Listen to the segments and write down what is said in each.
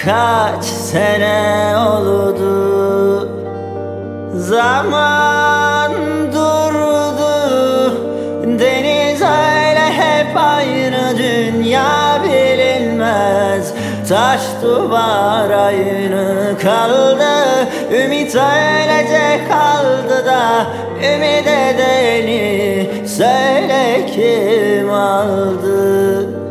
Kaç sene oldu, zaman durdu. Deniz öyle hep aynı, dünya bilinmez. Taş duvar aynı kaldı, ümit öylece kaldı da ümit edeni söyle kim aldı?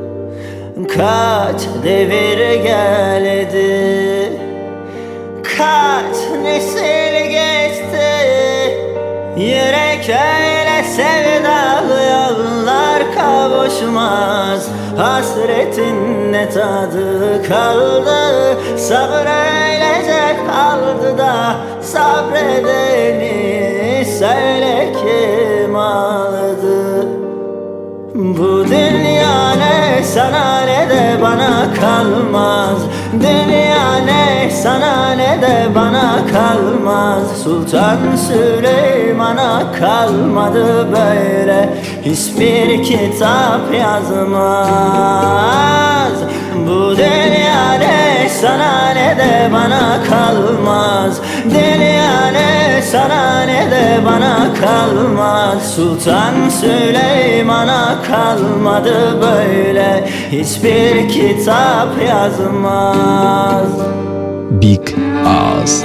Kaç devir geldi, kaç nesil geçti. Yürek öyle sevdalı, yollar kavuşmaz. Hasretin ne tadı kaldı, sabır öylece kaldı da sabredeni söyle kim aldı? Bu dünya ne sana ne de bana kalmaz. Dünya ne sana ne de bana kalmaz. Sultan Süleyman'a kalmadı böyle, hiçbir kitap yazmaz. Bu dünya ne sana ne de bana kalmaz. Dünya ne sana ne de bana kalmaz. Sultan Süleyman'a kalmadı böyle, hiçbir kitap yazmaz. Big Ağız.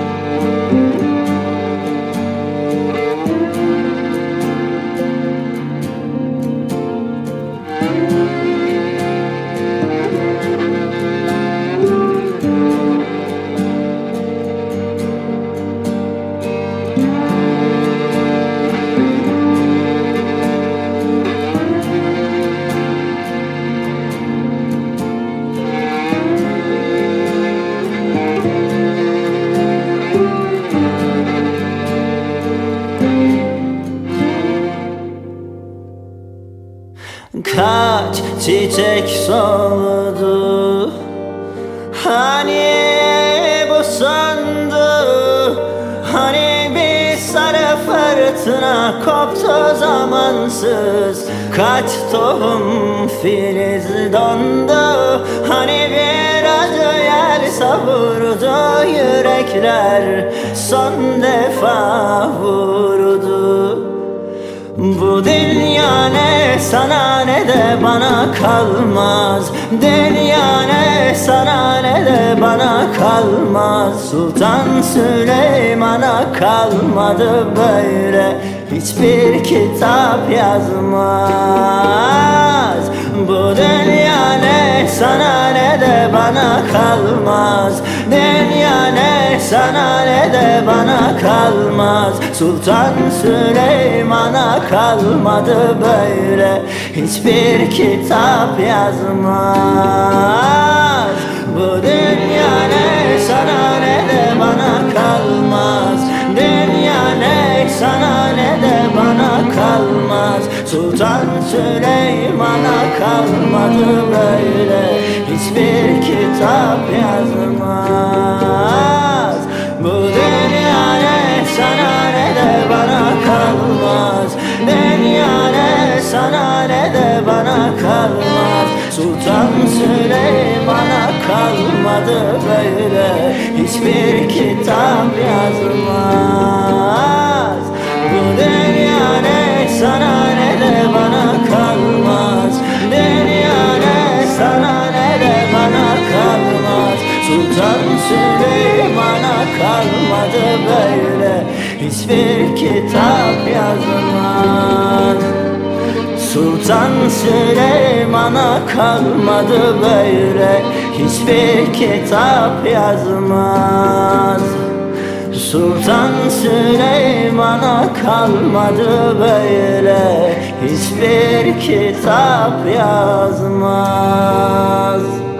Kaç çiçek soldu, hani bu sandı. Hani bir sarı fırtına koptu zamansız. Kaç tohum filiz dondu. Hani bir acı yel savurdu, yürekler son defa vurdu. Bu dünya ne sana ne de bana kalmaz. Dünya ne sana ne de bana kalmaz. Sultan Süleyman'a kalmadı böyle, hiçbir kitap yazmaz. Bu dünya ne sana ne de bana kalmaz. Dünya ne sana ne de bana kalmaz. Sultan Süleyman'a kalmadı böyle, hiçbir kitap yazmaz. Bu dünya ne sana ne de bana kalmaz. Dünya ne sana ne de bana kalmaz. Sultan Süleyman'a kalmadı böyle, hiçbir kitap yazmaz. Bu dünya ne sana ne de bana kalmaz. Dünya ne sana ne de bana kalmaz. Sultan Süleyman'a kalmadı böyle, hiçbir kitap yazmaz. Bu dünya ne sana ne de bana kalmaz. Dünya ne sana ne de bana kalmaz. Sultan Süleyman'a kalmadı böyle, hiçbir kitap yazmaz. Sultan Süleyman'a kalmadı böyle, hiçbir kitap yazmaz. Sultan Süleyman'a kalmadı böyle, hiçbir kitap yazmaz.